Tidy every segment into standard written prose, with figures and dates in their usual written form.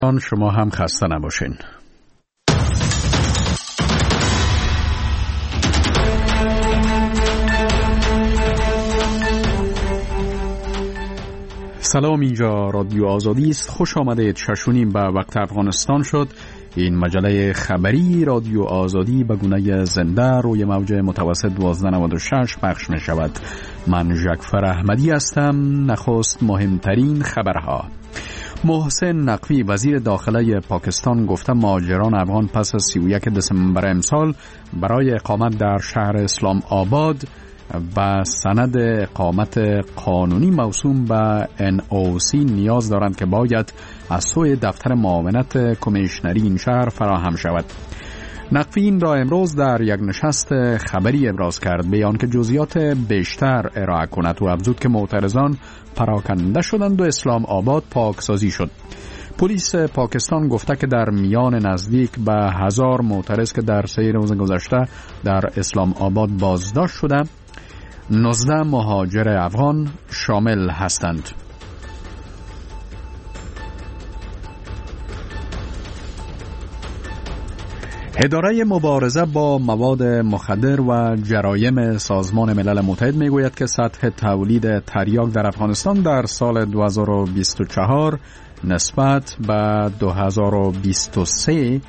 شما هم خسته نباشین. سلام، اینجا رادیو آزادی است. خوش آمدید. 6:30 به وقت افغانستان شد. این مجله خبری رادیو آزادی به گونه زنده روی موج متوسط 1296 پخش می شود. من جعفر احمدی هستم. نخست مهمترین خبرها. محسن نقوی وزیر داخله پاکستان گفته مهاجران افغان پس از 31 دسامبر امسال برای اقامت در شهر اسلام آباد و سند اقامت قانونی موسوم به NOC نیاز دارند که باید از سوی دفتر معاونت کمیشنری این شهر فراهم شود. نقوی این را امروز در یک نشست خبری ابراز کرد، به آنکه جزئیات بیشتر ارائه کند و افزود که معترضان پراکنده شدند و اسلام آباد پاکسازی شد. پلیس پاکستان گفته که در میان نزدیک به 1000 معترض که در 3 روز گذشته در اسلام آباد بازداشت شده، 19 مهاجر افغان شامل هستند. اداره مبارزه با مواد مخدر و جرایم سازمان ملل متحد میگوید که سطح تولید تریاک در افغانستان در سال 2024 نسبت به 2023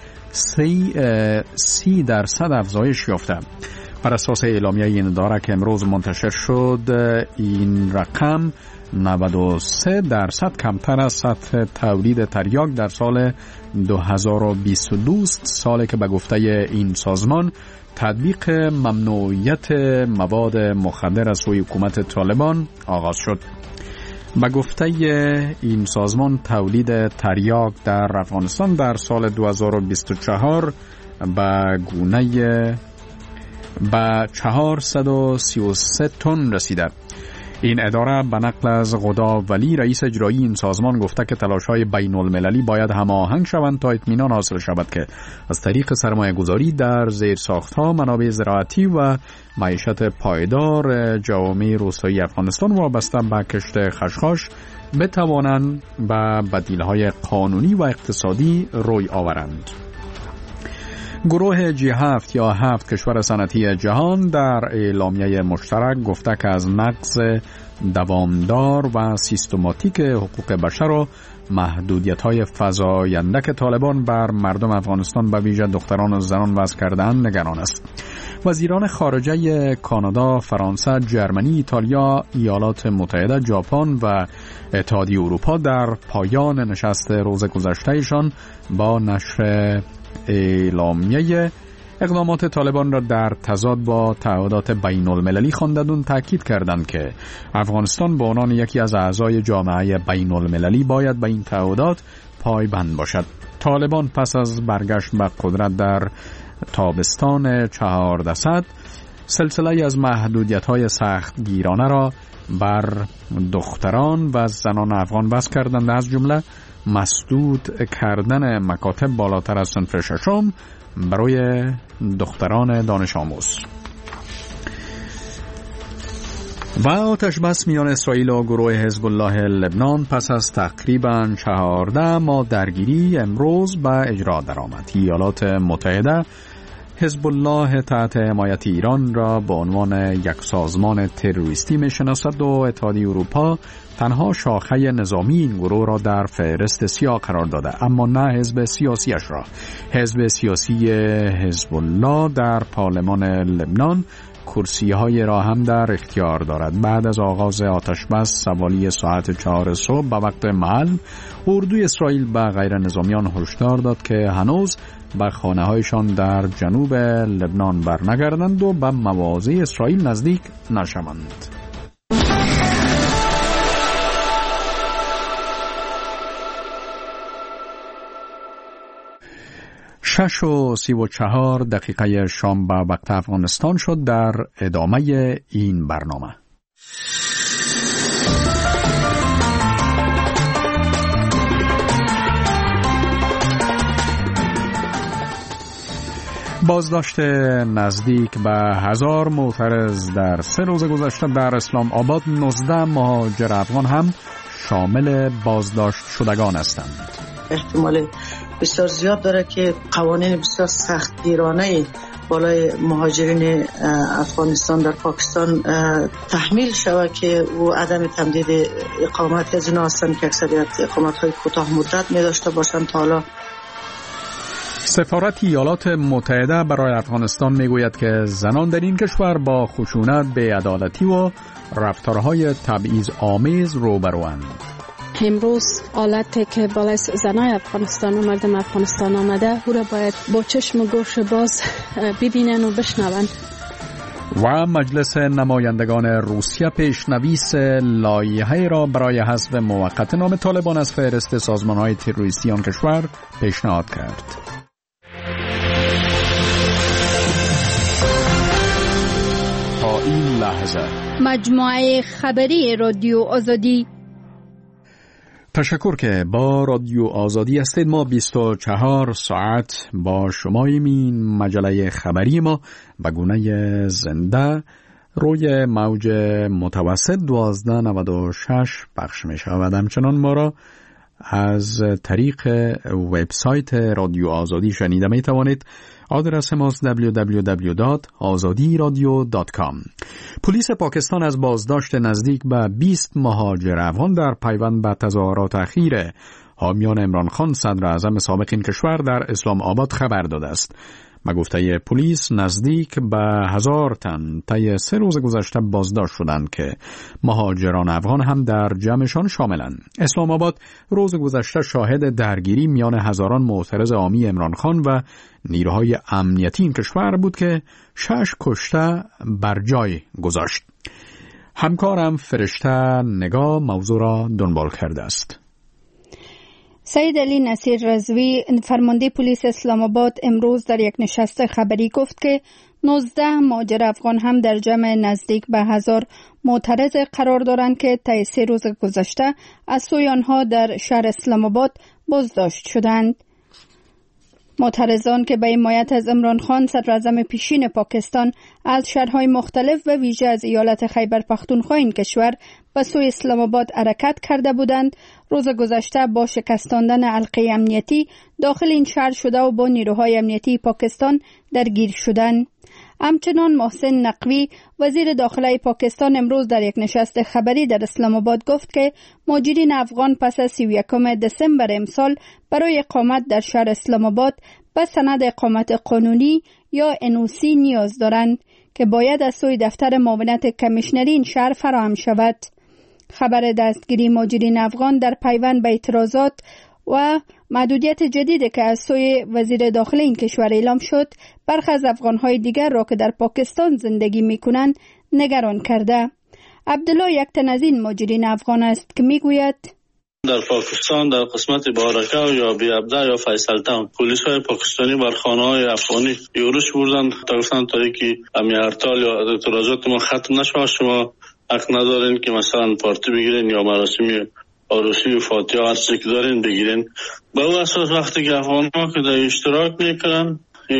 30% افزایش یافته. بر اساس اعلامیه این اداره که امروز منتشر شد، این رقم 93% کمتر از سطح تولید تریاک در سال 2022 سالی که به گفته این سازمان تطبیق ممنوعیت مواد مخدر از سوی حکومت طالبان آغاز شد. به گفته این سازمان تولید تریاک در افغانستان در سال 2024 به گونه به 433 تن رسیده. این اداره به نقل از غدا ولی رئیس اجرایی این سازمان گفته که تلاش‌های بین المللی باید هماهنگ شوند تا اطمینان حاصل شود که از طریق سرمایه گذاری در زیرساخت‌ها، منابع زراعتی و معیشت پایدار جوامع روستایی افغانستان وابسته به کشت خشخاش بتوانند به بدیل‌های قانونی و اقتصادی روی آورند. گروه G7 یا 7 کشور صنعتی جهان در اعلامیه مشترک گفته که از نقض دوامدار و سیستماتیک حقوق بشر و محدودیت‌های فزاینده که طالبان بر مردم افغانستان به ویژه دختران و زنان وضع کرده‌اند نگران است. وزیران خارجه کانادا، فرانسه، جرمنی، ایتالیا، ایالات متحده، ژاپن و اتحادیه اروپا در پایان نشست روز گذشتهشان با نشر اعلامیه اقدامات طالبان را در تضاد با تعهدات بین المللی خواندند، تاکید کردند که افغانستان به عنوان یکی از اعضای جامعه بین المللی باید به این تعهدات پایبند باشد. طالبان پس از برگشت به قدرت در تابستان 1400 سلسله از محدودیت‌های سختگیرانه را بر دختران و زنان افغان وضع کردند، از جمله مسدود کردن مکاتب بالاتر از صنف ششم برای دختران دانش آموز. و آتش بس میان اسرائیل و گروه حزب الله لبنان پس از تقریباً 14 ماه درگیری امروز به اجرا درآمد. ایالات متحده حزب الله تحت حمایت ایران را به عنوان یک سازمان تروریستی میشناسد و اتحادیه اروپا تنها شاخه نظامی این گروه را در فهرست سیاه قرار داده، اما نه حزب سیاسیش را. حزب سیاسی حزب الله در پارلمان لبنان کرسی‌های را هم در اختیار دارد. بعد از آغاز آتش بس حوالی ساعت 4 صبح به وقت محل، اردوی اسرائیل به غیر نظامیان هشدار داد که هنوز به خانه‌هایشان در جنوب لبنان برنگردند و به مواضع اسرائیل نزدیک نشوند. 6:34 شام به وقت افغانستان شد. در ادامه این برنامه بازداشت نزدیک به 1000 معترض در 3 روز گذشته در اسلام آباد، 19 مهاجر افغان هم شامل بازداشت شدگان هستند. احتمال بسیار زیاد داره که قوانین بسیار سختگیرانه بالای مهاجرین افغانستان در پاکستان تحمیل شود که او عدم تمدید اقامت از اینا هستند که اکثریت اقامت‌های کوتاه مدت می داشته باشند. تا حالا سفارت ایالات متحده برای افغانستان میگوید که زنان در این کشور با خشونت، بی‌عدالتی و رفتارهای تبعیض‌آمیز روبروند. امروز حالتی که بالای زنای افغانستان و مردم افغانستان آمده او را باید با چشم و گوش باز ببینن و بشنون. و مجلس نمایندگان روسیه پیشنویس لایحه‌ای را برای حذف موقت نام طالبان از فهرست سازمان‌های تروریستی آن کشور پیشنهاد کرد. تا این لحظه مجموعه خبری رادیو آزادی. تشکر که با رادیو آزادی هستید. ما 24 ساعت با شماییم. این مجله خبری ما به گونه زنده روی موج متوسط 1296 پخش می شود. همچنان ما را از طریق وبسایت رادیو آزادی شنیده می توانید. آدرس ماست www.azadiradio.com. پلیس پاکستان از بازداشت نزدیک به 20 مهاجر افغان در پیوند به تظاهرات اخیر حامیان عمران خان صدر اعظم سابق این کشور در اسلام آباد خبر داده است. به گفته پلیس نزدیک به 1000 تن طی 3 روز گذشته بازداشت شدند که مهاجران افغان هم در جمعشان شاملند. اسلام آباد روز گذشته شاهد درگیری میان هزاران معترض عامی عمران خان و نیروهای امنیتی این کشور بود که 6 کشته بر جای گذاشت. همکارم فرشته نگاه موضوع را دنبال کرده است. سید علی نصیر رضوی فرمانده پلیس اسلام آباد امروز در یک نشست خبری گفت که 19 مهاجر افغان هم در جمع نزدیک به 1000 معترض قرار دارند که طی 3 روز گذشته از سوی آنها در شهر اسلام آباد بازداشت شدند. معترضان که به حمایت از عمران خان صدر اعظم پیشین پاکستان از شهرهای مختلف و ویژه از ایالت خیبر پختونخوا این کشور به سوی اسلام آباد حرکت کرده بودند، روز گذشته با شکستاندن حلقه امنیتی داخل این شهر شده و با نیروهای امنیتی پاکستان درگیر شدند. همچنان محسن نقوی وزیر داخله پاکستان امروز در یک نشست خبری در اسلام آباد گفت که مهاجرین افغان پس از 31 دسامبر امسال برای اقامت در شهر اسلام آباد به سند اقامت قانونی یا NOC نیاز دارند که باید از سوی دفتر معاونت کمیشنری این شهر فراهم شود. خبر دستگیری مهاجرین افغان در پیوند به اعتراضات و محدودیت جدیدی که از سوی وزیر داخله این کشور اعلام شد برخی از افغانهای دیگر را که در پاکستان زندگی می‌کنند نگران کرده. عبدالله یک تن از این مهاجرین افغان است که میگوید در پاکستان در قسمت بارکه یا بیابده یا فیصل تاون پلیس های پاکستانی بر خانه های افغانی یورش بردن تا گفتن تا اینکه امی هرتال یا اعتراضات ما ختم نشود شما حق ندارین که مثلا پارتی بگیرین یا مراسم عروسی و فاتحه هر چیزی که دارین بگیرین. به اون اساس وقتی که افغان ها که در اشتراک میکنن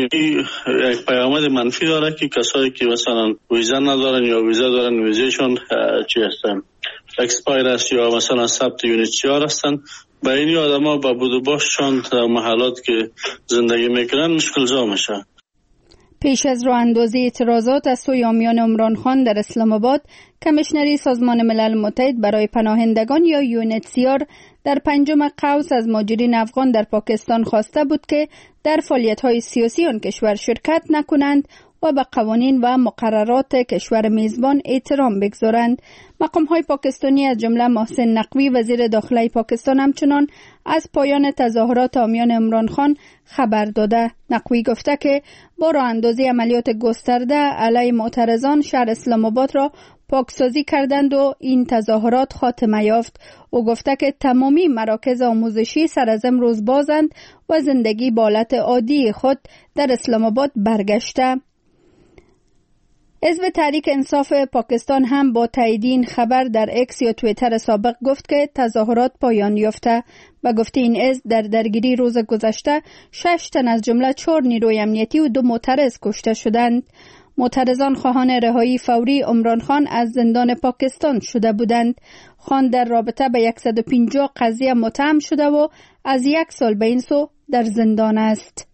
یک پیامد منفی داره که کسایی که مثلا ویزا ندارن یا ویزا دارن ویزاشون چی هستن اکسپایر است یا مثلا ثبت یونیتیار هستن، به این آدم ها با بود و باششان در محلات که زندگی میکنن مشکل زا میشه. پیش از راه اندازی اعتراضات از سوی حامیان عمران خان در اسلام آباد، کمیشنری سازمان ملل متحد برای پناهندگان یا UNHCR در 5 قوس از مهاجرین افغان در پاکستان خواسته بود که در فعالیت‌های سیاسی آن کشور شرکت نکنند و به قوانین و مقررات کشور میزبان احترام بگذارند. مقام‌های پاکستانی از جمله محسن نقوی وزیر داخله پاکستان همچنان از پایان تظاهرات حامیان عمران خان خبر داده. نقوی گفته که با راه اندازی عملیات گسترده علیه معترضان شهر اسلام آباد را پاکسازی کردند و این تظاهرات خاتمه یافت. او گفته که تمامی مراکز آموزشی سر از امروز بازند و زندگی به حالت عادی خود در اسلام آباد برگشته. حزب تحریک انصاف پاکستان هم با تایید این خبر در اکس یا توییتر سابق گفت که تظاهرات پایان یافته و گفته این حزب در درگیری روز گذشته 6 تن از جمله 4 نیروی امنیتی و 2 معترض کشته شدند. معترضان خواهان رهایی فوری عمران خان از زندان پاکستان شده بودند. خان در رابطه به 150 قضیه متهم شده و از 1 سال به این سو در زندان است.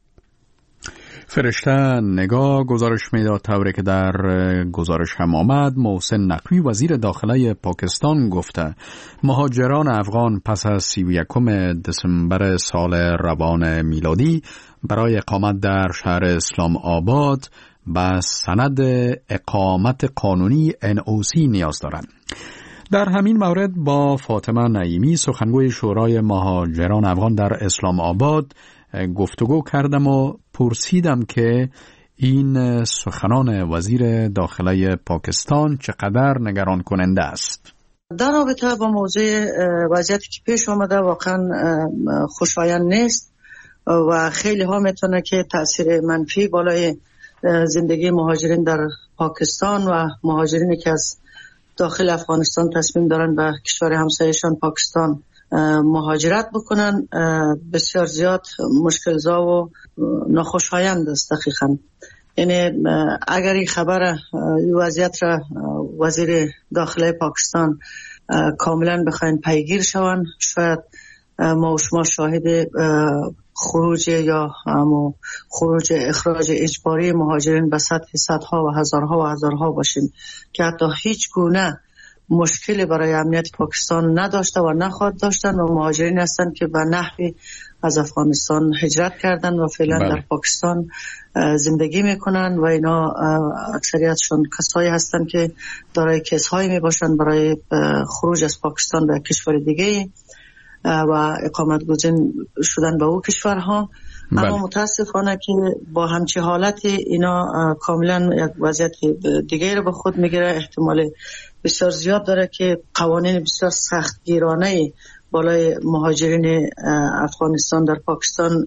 فرشته نگاه گزارش میداد طوری که در گزارش هم آمد. محسن نقوی وزیر داخله پاکستان گفته مهاجران افغان پس از 31 دسامبر سال روان میلادی برای اقامت در شهر اسلام آباد به سند اقامت قانونی NOC نیاز دارند. در همین مورد با فاطمه نعیمی سخنگوی شورای مهاجران افغان در اسلام آباد گفتگو کردم و پرسیدم که این سخنان وزیر داخله پاکستان چقدر نگران کننده است. در رابطه با موضوع وضعیتی که پیش آمده واقعا خوشایند نیست و خیلی ها میتونه که تاثیر منفی بالای زندگی مهاجرین در پاکستان و مهاجرینی که از داخل افغانستان تصمیم دارن به کشور همسایه‌شان پاکستان مهاجرت بکنن بسیار زیاد مشکل‌زا و ناخوشایند است دقیقاً. یعنی اگر این خبر وضعیت را وزیر داخله پاکستان کاملا بخواین پیگیر شوند، شاید ما و شما شاهد خروج یا خروج اخراج اجباری مهاجرین به سطح صدها و هزارها باشیم که حتی هیچ گونه مشکلی برای امنیت پاکستان نداشته و نخواهد داشتن و مهاجرین هستند که به نحوی از افغانستان هجرت کردن و فعلا در پاکستان زندگی میکنن و اینا اکثریتشون کسایی هستند که دارای کیس‌هایی میباشن برای خروج از پاکستان به کشور دیگه و اقامت گزین شدن به او کشورها. اما متاسفانه که با همچی حالت اینا کاملا یک وضعیت دیگه رو به خود میگیره. احتمال بسیار زیاد داره که قوانین بسیار سختگیرانه بالای مهاجرین افغانستان در پاکستان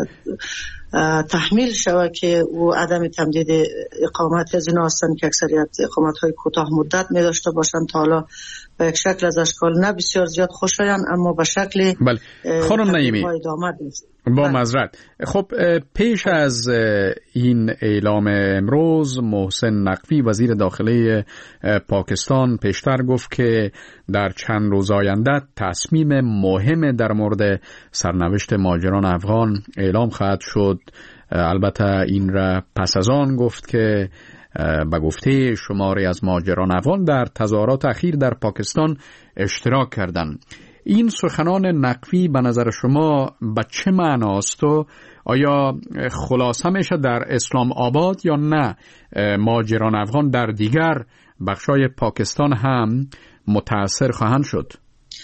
تحمیل شود که او عدم تمدید اقامت از اینا هستند که اکثریت اقامت های کوتاه مدت می داشته باشند. تا حالا به یک شکل از اشکال نه بسیار زیاد خوشایند اما به شکل خانم نعیمی با معذرت. خب پیش از این اعلام امروز محسن نقوی وزیر داخله پاکستان پیشتر گفت که در چند روز آینده تصمیم مهم در مورد سرنوشت مهاجران افغان اعلام خواهد شد. البته این را پس از آن گفت که به گفته شماری از مهاجران افغان در تظاهرات اخیر در پاکستان اشتراک کردند. این سخنان نقوی به نظر شما به چه معناست و آیا خلاصه میشه در اسلام آباد یا نه مهاجران افغان در دیگر بخشای پاکستان هم متاثر خواهند شد؟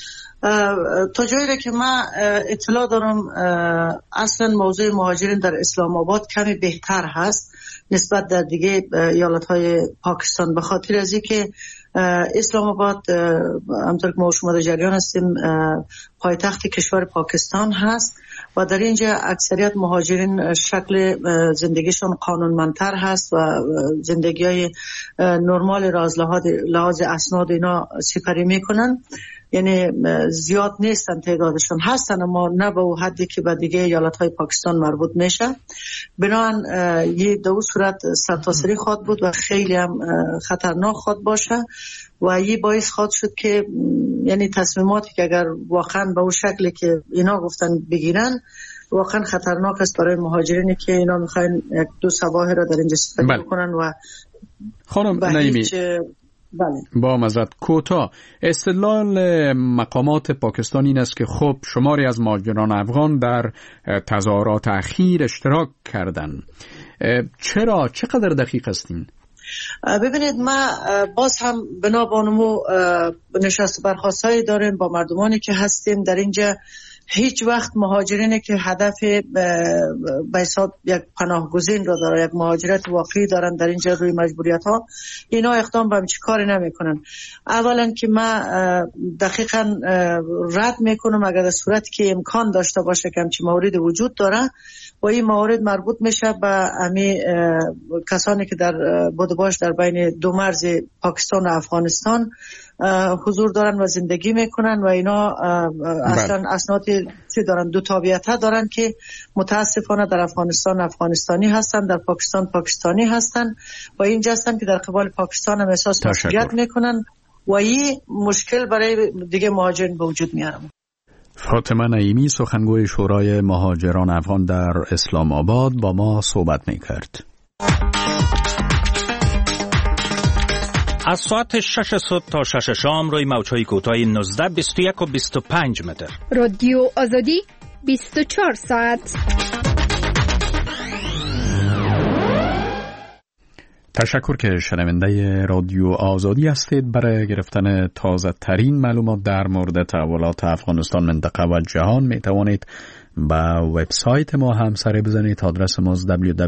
تا جایی که من اطلاع دارم اصلا موضوع مهاجرین در اسلام آباد کمی بهتر هست نسبت در دیگه ایالت‌های پاکستان، به خاطر از اینکه اسلام آباد همطور که ما شما در جریان هستیم پایتخت کشور پاکستان هست و در اینجا اکثریت مهاجرین شکل زندگیشون قانونمندتر هست و زندگی های نرمال را از لحاظ اسناد اینا سپری میکنن. یعنی زیاد نیستن تعدادشون، هستن اما نه به حدی که به دیگه ایالت‌های پاکستان مربوط میشه. بنابراین یه دو صورت سرتاسری خواهد بود و خیلی هم خطرناک خواهد باشه و یه باعث خواهد شد که یعنی تصمیماتی که اگر واقعا به اون شکلی که اینا گفتن بگیرن واقعا خطرناک است برای مهاجرینی که اینا میخواین یک دو صباح را در اینجا سپری کنن. و خانم نعیمی با معذرت کوتاه، استدلال مقامات پاکستان این است که خب شماری از مهاجران افغان در تظاهرات اخیر اشتراک کردند. چرا؟ چقدر دقیق هستین؟ ببینید ما باز هم بنابانمو نشست برخاستایی داریم با مردمانی که هستیم در اینجا. هیچ وقت مهاجرینی که هدف به حساب یک پناهگزین رو داره، یک مهاجرت واقعی دارن در اینجا روی مجبوریت ها، اینا اقدام به همچی کاری نمی کنن. اولا که من دقیقا رد میکنم اگر در صورتی که امکان داشته باشه که همچی موارد وجود داره و این موارد مربوط میشه به امی کسانی که در بودباش در بین دو مرز پاکستان و افغانستان حضور دارن و زندگی میکنن و اینا اصلا اسنادی چی دارن، دو تابعیت دارن که متاسفانه در افغانستان افغانستانی هستن، در پاکستان پاکستانی هستن و اینجا هستن که در قبال پاکستان هم احساس مسئولیت میکنن و این مشکل برای دیگه مهاجرین به وجود میارن. فاطمه نعیمی سخنگوی شورای مهاجران افغان در اسلام آباد با ما صحبت میکرد. از ساعت 6 صبح تا 6 شام روی موج‌های کوتاه 19 21 و 25 متر. رادیو آزادی 24 ساعت. تشکر که شنونده رادیو آزادی هستید. برای گرفتن تازه ترین معلومات در مورد تحولات افغانستان، منطقه و جهان می توانید با وبسایت ما هم سر بزنید. آدرس ما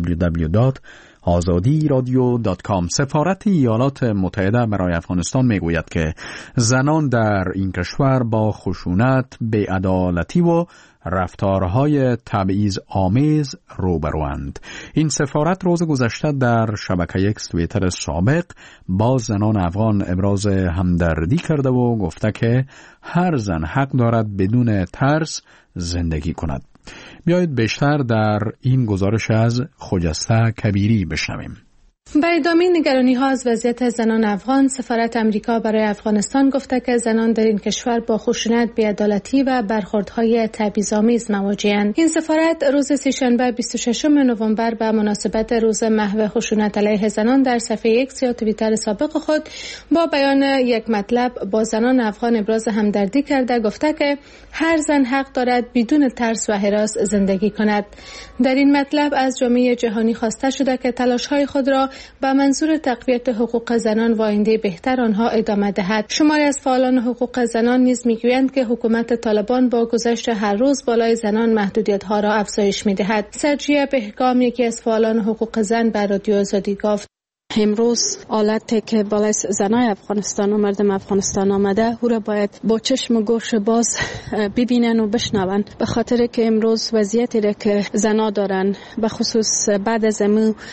www.azadiradio.com. سفارت ایالات متحده برای افغانستان می گوید که زنان در این کشور با خشونت، بی‌عدالتی و رفتارهای تبعیض آمیز روبروند. این سفارت روز گذشته در شبکه اکس توییتر سابق با زنان افغان ابراز همدردی کرده و گفته که هر زن حق دارد بدون ترس زندگی کند. بیایید بیشتر در این گزارش از خجسته کبیری بشنویم. برای ادامه نگرانی‌ها از وضعیت زنان افغان، سفارت امریکا برای افغانستان گفته که زنان در این کشور با خشونت، بی‌عدالتی و برخوردهای تبعیض‌آمیز مواجه‌اند. این سفارت روز سه‌شنبه 26 نوامبر به مناسبت روز محو خشونت علیه زنان در صفحه ایکس یا توییتر سابق خود با بیان یک مطلب با زنان افغان ابراز همدردی کرده گفته که هر زن حق دارد بدون ترس و هراس زندگی کند. در این مطلب از جامعه جهانی خواسته شده که تلاش‌های خود را با منظور تقویت حقوق زنان و آینده بهتر آنها ادامه دهد. شماری از فعالان حقوق زنان نیز میگویند که حکومت طالبان با گذشت هر روز بالای زنان محدودیت‌ها را افزایش می‌دهد. سرجیه بهگام، یکی از فعالان حقوق زن، به رادیو آزادی گفت: امروز حالتی که بالای زنای افغانستان و مردم افغانستان آمده او را باید با چشم و گوش باز ببینن و بشنون، به خاطر که امروز وضعیتی را که زنا دارن، به خصوص بعد از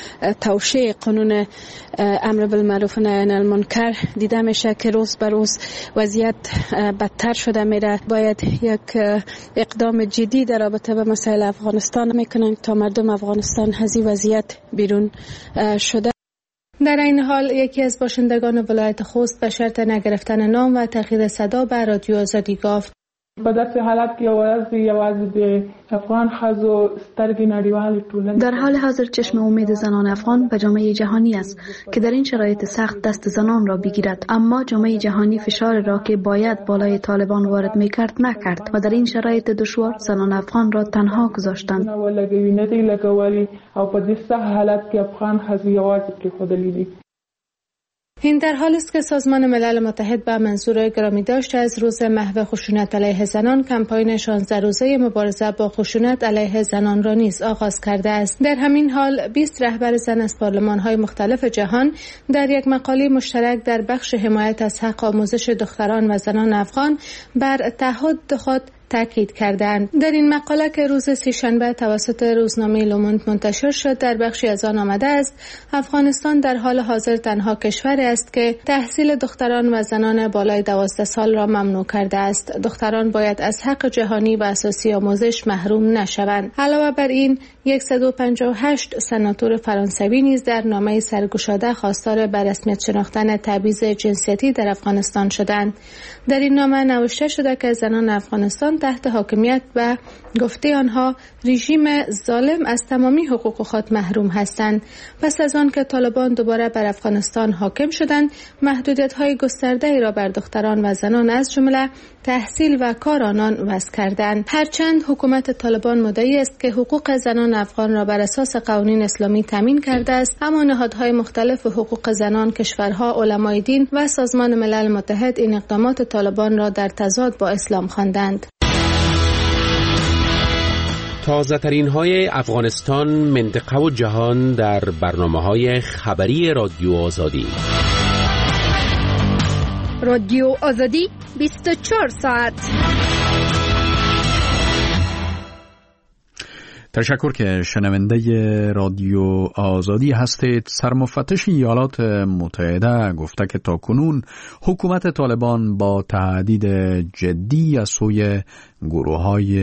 توشیح قانون امر بالمعروف و نهی عن المنکر دیده میشه که روز به روز وضعیت بدتر شده میره. باید یک اقدام جدی در رابطه با مسائل افغانستان میکنن تا مردم افغانستان از این وضعیت بیرون شده. در این حال یکی از باشندگان ولایت خوست به شرط نگرفتن نام و تغییر صدا به رادیو آزادی گفت: په داسې حالت کې یوازې د افغان ښځو سترګې نړیوالې ټولنې در حال حاضر چشم امید زنان افغان به جامعه جهانی است که در این شرایط سخت دست زنان را بگیرد، اما جامعه جهانی فشار را که باید بالای طالبان وارد میکرد نکرد و در این شرایط دشوار زنان افغان را تنها گذاشتند. او په دې سخت حالت کې افغان ښځې یوازې پرېښودلې دي. این در حالی است که سازمان ملل متحد به منظور گرامی داشت از روز محو خشونت علیه زنان کمپاین 16 روزه مبارزه با خشونت علیه زنان را نیز آغاز کرده است. در همین حال 20 رهبر زن از پارلمان‌های مختلف جهان در یک مقاله مشترک در بخش حمایت از حق آموزش دختران و زنان افغان بر تعهد خود تاکید کردند. در این مقاله که روز سه‌شنبه توسط روزنامه لوموند منتشر شد در بخشی از آن آمده است: افغانستان در حال حاضر تنها کشوری است که تحصیل دختران و زنان بالای 12 سال را ممنوع کرده است. دختران باید از حق جهانی و اساسی آموزش محروم نشوند. علاوه بر این 158 سناتور فرانسوی نیز در نامه سرگشاده خواستار به رسمیت شناختن تبعیض جنسیتی در افغانستان شدند. در این نامه نوشته شده که زنان افغانستان تحت حاکمیت و گفته آنها رژیم ظالم از تمامی حقوق خود محروم هستند. پس از آن که طالبان دوباره بر افغانستان حاکم شدند، محدودیت‌های گسترده‌ای را بر دختران و زنان از جمله تحصیل و کار آنان وضع کردند. هرچند حکومت طالبان مدعی است که حقوق زنان افغان را بر اساس قوانین اسلامی تامین کرده است، اما نهادهای مختلف حقوق زنان، کشورها، علمای دین و سازمان ملل متحد این اقدامات طالبان را در تضاد با اسلام خواندند. تازه ترین های افغانستان، منطقه و جهان در برنامه‌های خبری رادیو آزادی. رادیو آزادی 24 ساعت. تشکر که شنونده رادیو آزادی هستید. سرمفتش ایالات متحده گفته که تاکنون حکومت طالبان با تهدید جدی از سوی گروه‌های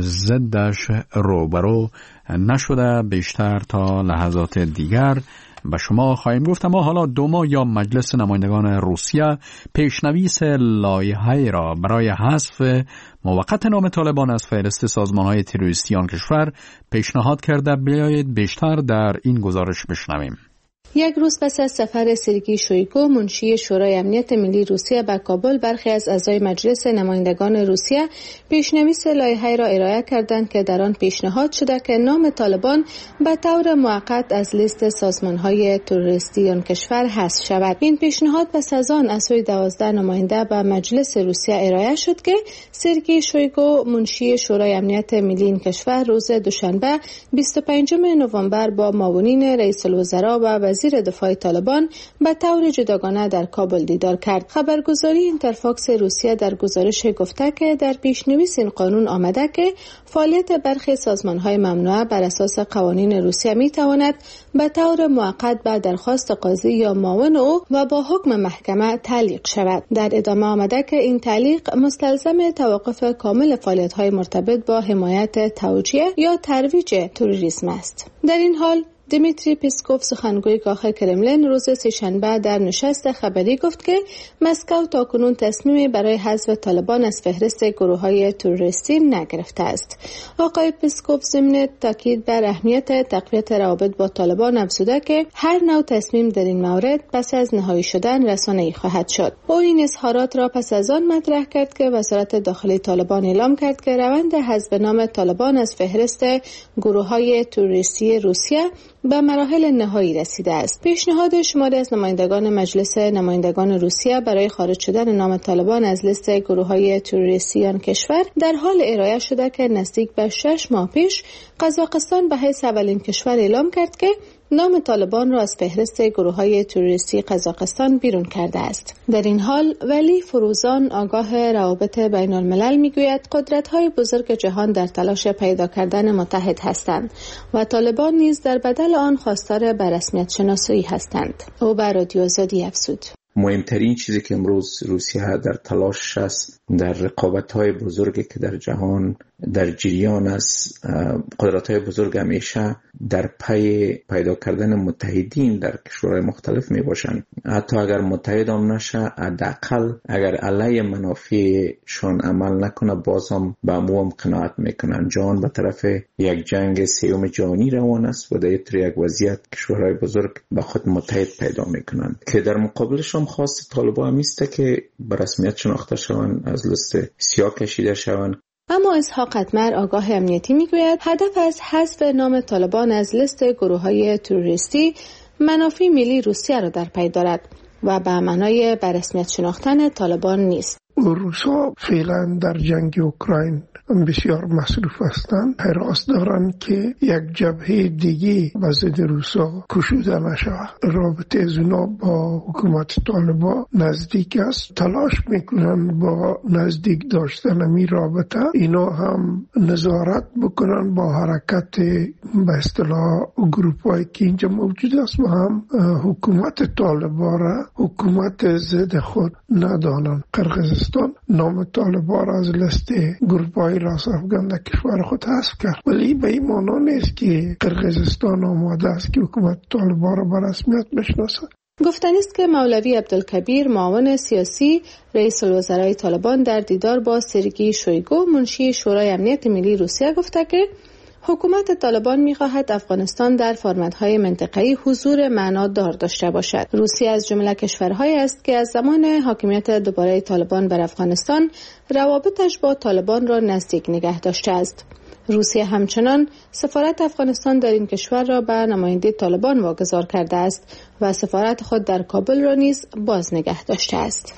ضدش روبرو نشده. بیشتر تا لحظات دیگر به شما خواهیم گفت. اما حالا دوما یا مجلس نمایندگان روسیه پیشنویس لایحه‌ای را برای حذف موقت نام طالبان از فهرست سازمان‌های تروریستی آن کشور پیشنهاد کرده. بیایید بیشتر در این گزارش بشنویم. یک روز پس از سفر سرگئی شویگو منشی شورای امنیت ملی روسیه به کابل، برخی از اعضای مجلس نمایندگان روسیه پیشنویس لایحه‌ای را ارائه کردند که در آن پیشنهاد شده که نام طالبان به طور موقت از لیست سازمان‌های تروریستی آن کشور حذف شود. این پیشنهاد پس از آن از سوی 12 نماینده به مجلس روسیه ارائه شد که سرگئی شویگو منشی شورای امنیت ملی این کشور روز دوشنبه 25 نوامبر با معاونین رئیس الوزراء و وزیر دفاع طالبان به طور جداگانه در کابل دیدار کرد. خبرگزاری اینترفاکس روسیه در گزارش گفته که در پیشنویس این قانون آمده که فعالیت برخی سازمان‌های ممنوعه بر اساس قوانین روسیه می‌تواند به طور موقت به درخواست قاضی یا معاون او و با حکم محکمه تعلیق شود. در ادامه آمده که این تعلیق مستلزم توقف کامل فعالیت‌های مرتبط با حمایت توجیه یا ترویج تروریسم است. در این حال دیمیتری پسکوف، سخنگوی کاخ کرملین، روز سه‌شنبه در نشست خبری گفت که مسکو تاکنون تصمیمی برای حذف طالبان از فهرست گروه‌های تروریستی نگرفته است. آقای پسکوف ضمن تاکید بر اهمیت تقویت روابط با طالبان افزوده که هر نوع تصمیم در این مورد پس از نهایی شدن رسانه‌ای خواهد شد. او این اظهارات را پس از آن مطرح کرد که وزارت داخلی طالبان اعلام کرد که روند حذف نام طالبان از فهرست گروه‌های تروریستی روسیه به مراحل نهایی رسیده است. پیشنهاد شماری از نمایندگان مجلس نمایندگان روسیه برای خارج شدن نام طالبان از لیست گروه‌های تروریستی آن کشور در حال ارائه شده که نزدیک به 6 ماه پیش قزاقستان به حیث اولین کشور اعلام کرد که نام طالبان را از فهرست گروه‌های تروریستی قزاقستان بیرون کرده است. در این حال ولی فروزان، آگاه روابط بین الملل، میگوید قدرت‌های بزرگ جهان در تلاش پیدا کردن متحد هستند و طالبان نیز در بدل آن خواستار به رسمیت شناسایی هستند. او به رادیو آزادی افزود: مهمترین چیزی که امروز روسیه در تلاش است در رقابت‌های بزرگی که در جهان در جریان است، قدرت‌های بزرگ همیشه در پی پیدا کردن متحدین در کشورهای مختلف میباشند. حتی اگر متحد هم نشه، حداقل اگر علیه منافعشان عمل نکنه، باز هم به عموم قناعت میکنن. جهان به طرف یک جنگ سوم جهانی روان است و در یک وضعیت کشورهای بزرگ به خود متحد پیدا میکنند که در مقابلش هم خاص طالبان هم است که به رسمیت شناخته شوند، از لیست سیاه کشیده شوند. اما اسحاق اتمر، آگاه امنیتی، میگوید هدف از حذف نام طالبان از لیست گروه‌های تروریستی منافع ملی روسیه را در پی دارد و به معنای به رسمیت شناختن طالبان نیست. روس‌ها فعلا در جنگ اوکراین بسیار مصروف هستند. حراس دارند که یک جبهه دیگه به ضد روس‌ها کشوده نشود. رابطه از اونا با حکومت طالبان نزدیک است. تلاش میکنن با نزدیک داشتن می رابطه اینا هم نظارت بکنن با حرکت به اصطلاح گروپ‌هایی که اینجا موجود است و هم حکومت طالبان را حکومت ضد خود ندانند. قرقیزستان نام طالبان را از لیست گروپ‌های راست افغان در کشور خود حذف کرد، ولی به این معنی نیست که قرقیزستان آماده است که حکومت طالبان را به رسمیت بشناسد. گفتنی است که مولوی عبدالکبیر، معاون سیاسی رئیس الوزراء طالبان، در دیدار با سرگئی شویگو منشی شورای امنیت ملی روسیه گفته که حکومت طالبان می‌خواهد افغانستان در فرمت‌های منطقه‌ای حضور معنادار داشته باشد. روسیه از جمله کشورهایی است که از زمان حاکمیت دوباره طالبان بر افغانستان روابطش با طالبان را نزدیک نگه داشته است. روسیه همچنان سفارت افغانستان در این کشور را به نماینده طالبان واگذار کرده است و سفارت خود در کابل را نیز باز نگه داشته است.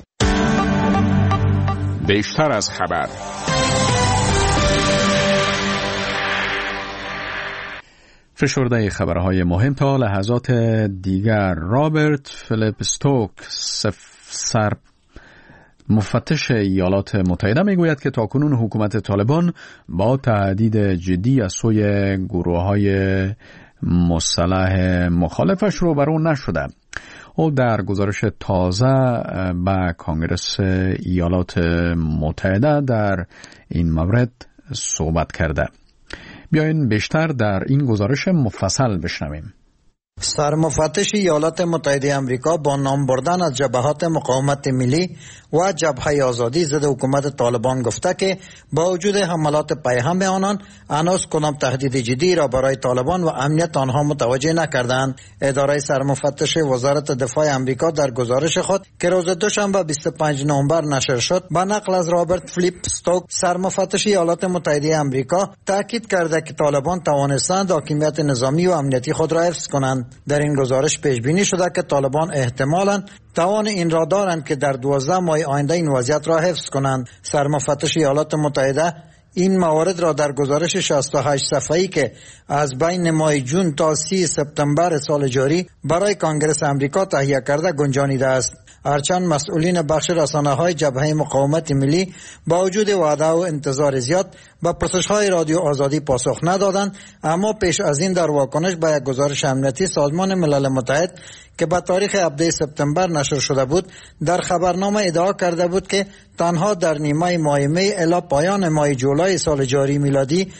بیشتر از خبر. فشرده خبرهای مهم تا لحظات دیگر. رابرت فلیپ استوک، مفتش ایالات متحده میگوید که تاکنون حکومت طالبان با تهدید جدی از سوی گروه‌های مسلح مخالفش روبرو نشده. او در گزارش تازه به کانگرس ایالات متحده در این مورد صحبت کرده. بیاین بیشتر در این گزارش مفصل بشنویم. سرمفتش ایالات متحده آمریکا با نام بردن از جبهات مقاومت ملی و جبهه آزادی ضد حکومت طالبان گفته که با وجود حملات پیهم آنان هنوز کدام تهدید جدی را برای طالبان و امنیت آنها متوجه نکردند. اداره سرمفتش وزارت دفاع آمریکا در گزارش خود که روز دوشنبه 25 نوامبر نشر شد با نقل از رابرت فلیپ استوک سرمفتش ایالات متحده آمریکا تاکید کرده که طالبان توانستند حاکمیت نظامی و امنیتی خود را حفظ کنند. در این گزارش پیش بینی شده که طالبان احتمالاً توان این را دارند که در 12 ماه آینده این وضعیت را حفظ کنند. سرمفتش ایالات متحده این موارد را در گزارش 68 صفحه‌ای که از بین ماه جون تا 30 سپتامبر سال جاری برای کانگرس آمریکا تهیه کرده گنجانیده است. هرچند مسئولین بخش رسانه‌های جبهه مقاومت ملی با وجود وعده و انتظار زیاد به پرسش‌های رادیو آزادی پاسخ ندادند، اما پیش از این در واکنش به یک گزارش امنیتی سازمان ملل متحد که به تاریخ 17 سپتامبر نشر شده بود در خبرنامه ادعا کرده بود که تنها در نیمه ماه می الی پایان ماه جولای سال جاری میلادی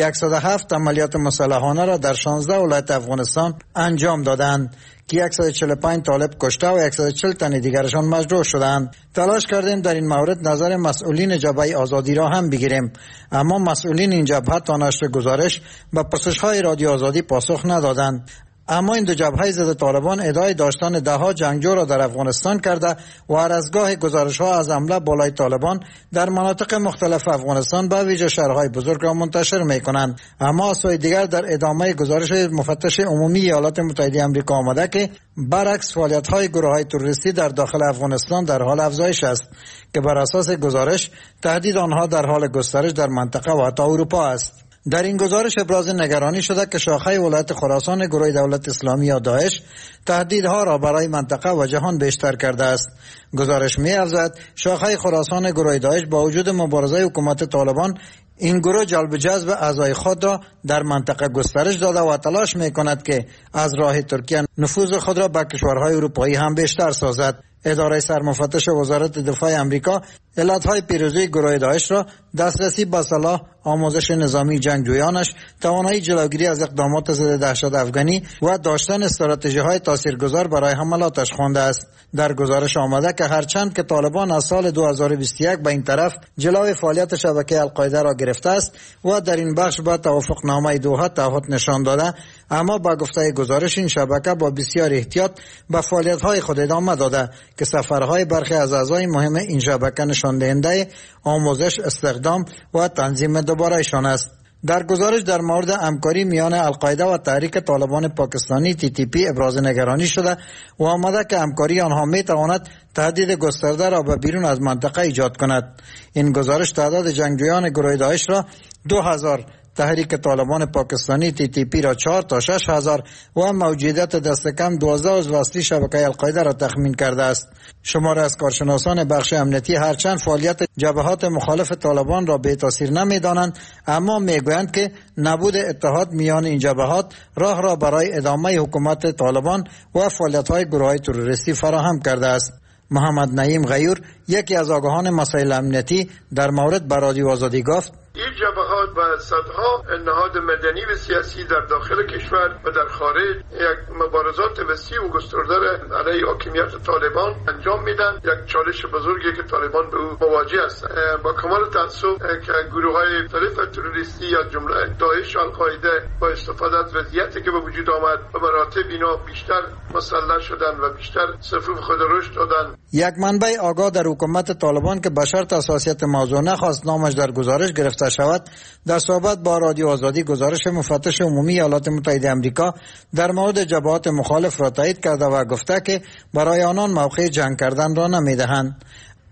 107 عملیات مسلحانه را در 16 ولایت افغانستان انجام دادند که 145 طالب کشته و 140 تن دیگرشان مجروح شدند. تلاش کردیم در این مورد نظر مسئولین جبهه آزادی را هم بگیریم، اما مسئولین این جبهه تا نشر گزارش به پرسش‌های رادیو آزادی پاسخ ندادند. اما این دو جبهه ضد طالبان ادعای داشتن دهها جنگجو را در افغانستان کرده و هر از گاه گزارش‌ها از حمله بالای طالبان در مناطق مختلف افغانستان به ویژه شهرهای بزرگ را منتشر می‌کنند. اما از سوی دیگر در ادامه گزارش مفتش عمومی ایالات متحده آمریکا آمده که برعکس فعالیت‌های گروه‌های تروریستی در داخل افغانستان در حال افزایش است که بر اساس گزارش تهدید آنها در حال گسترش در منطقه و حتی اروپا است. در این گزارش ابراز نگرانی شده که شاخه ولایت خراسان گروه دولت اسلامی یا داعش تهدیدها را برای منطقه و جهان بیشتر کرده است. گزارش می‌افزاید شاخه خراسان گروه داعش با وجود مبارزه حکومت طالبان این گروه جلب جذب اعضای خود را در منطقه گسترش داده و تلاش می‌کند که از راه ترکیه نفوذ خود را به کشورهای اروپایی هم بیشتر سازد. اداره سرمفتش وزارت دفاع آمریکا علتهای پیروزی گروه داعش را دسترسی به سلاح، آموزش نظامی جنگجویانش، توانایی جلوگیری از اقدامات ضد دهشت افغانی و داشتن استراتژی‌های تاثیرگذار برای حملاتش خوانده است. در گزارش آمده که هرچند که طالبان از سال 2021 به این طرف جلوی فعالیت شبکه القاعده را گرفته است و در این بخش با توافقنامه دوحه تعهد نشان داده، اما با گفته گزارش این شبکه با بسیار احتیاط به فعالیت‌های خود ادامه داده که سفرهای برخی از اعضای مهم این شبکه نشان دهنده آموزش، استخدام و تنظیم دوباره‌شان است. در گزارش در مورد همکاری میان القاعده و تحریک طالبان پاکستانی TTP ابراز نگرانی شده و آمده که همکاری آنها میتواند تهدید گسترده را به بیرون از منطقه ایجاد کند. این گزارش تعداد جنگجویان گروه داعش را 2000، تحریک طالبان پاکستانی TTP را 4 تا 6000 و موجودیت دست کم 12 عضو اصلی شبکه القاعده را تخمین کرده است. شمار از کارشناسان بخش امنیتی هرچند فعالیت جبهات مخالف طالبان را بی تاثیر نمی‌دانند، اما میگویند که نبود اتحاد میان این جبهات راه را برای ادامه حکومت طالبان و فعالیت‌های گروه‌های تروریستی فراهم کرده است. محمد نعیم غیور، یکی از آگاهان مسائل امنیتی، در مورد به رادیو آزادی گفت: این جبهات و صدها نهاد مدنی و سیاسی در داخل کشور و در خارج یک مبارزات وسیع و گسترده علیه حاکمیت طالبان انجام میدن. یک چالش بزرگی که طالبان به او مواجه هستند. با کمال تأسف که گروه‌های مختلف تروریستی از جمله داعش و القاعده با استفاده از وضعیتی که به وجود آمد به مراتب اینا بیشتر مسلح شدن و بیشتر صفوف خود رشد دادن. یک منبع آگاه در حکومت طالبان که به شرط حساسیت موضوع نخواست نامش در گزارش گرفته شود، در صحبت با رادیو آزادی گزارش مفتش عمومی ایالات متحده آمریکا در مورد جبهات مخالف را تایید کرده و گفته که برای آنان موقع جنگ کردن را نمیدهند.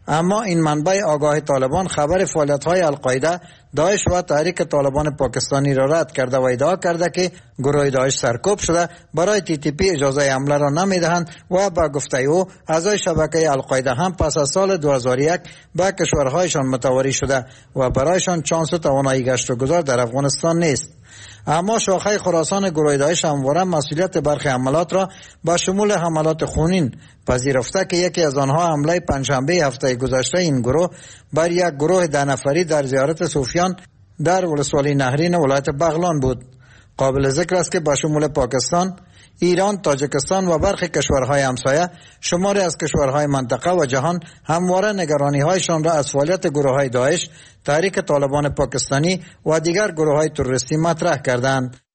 اما این منبع آگاه طالبان خبر فعالیت‌های القاعده، داعش و تحریک طالبان پاکستانی را رد کرده و ادعا کرده که گروه داعش سرکوب شده، برای TTP اجازه حمله را نمیدهند و با گفته او اعضای شبکه القاعده هم پس از سال 2001 به کشورهایشان متواری شده و برایشان چانس و توانایی گشت و گذار در افغانستان نیست. اما شاخه خراسان گروه داعش همواره مسئولیت برخی حملات را با شمول حملات خونین پذیرفته که یکی از آنها حمله پنجشنبه هفته گذشته این گروه بر یک گروه 10 نفری در زیارت صوفیان در ولسوالی نهرین ولایت بغلان بود. قابل ذکر است که با شمول پاکستان، ایران، تاجیکستان و برخی کشورهای همسایه، شماری از کشورهای منطقه و جهان همواره نگرانی‌هایشان را از فعالیت گروه‌های داعش، تحریک طالبان پاکستانی و دیگر گروه‌های تروریستی مطرح کردند.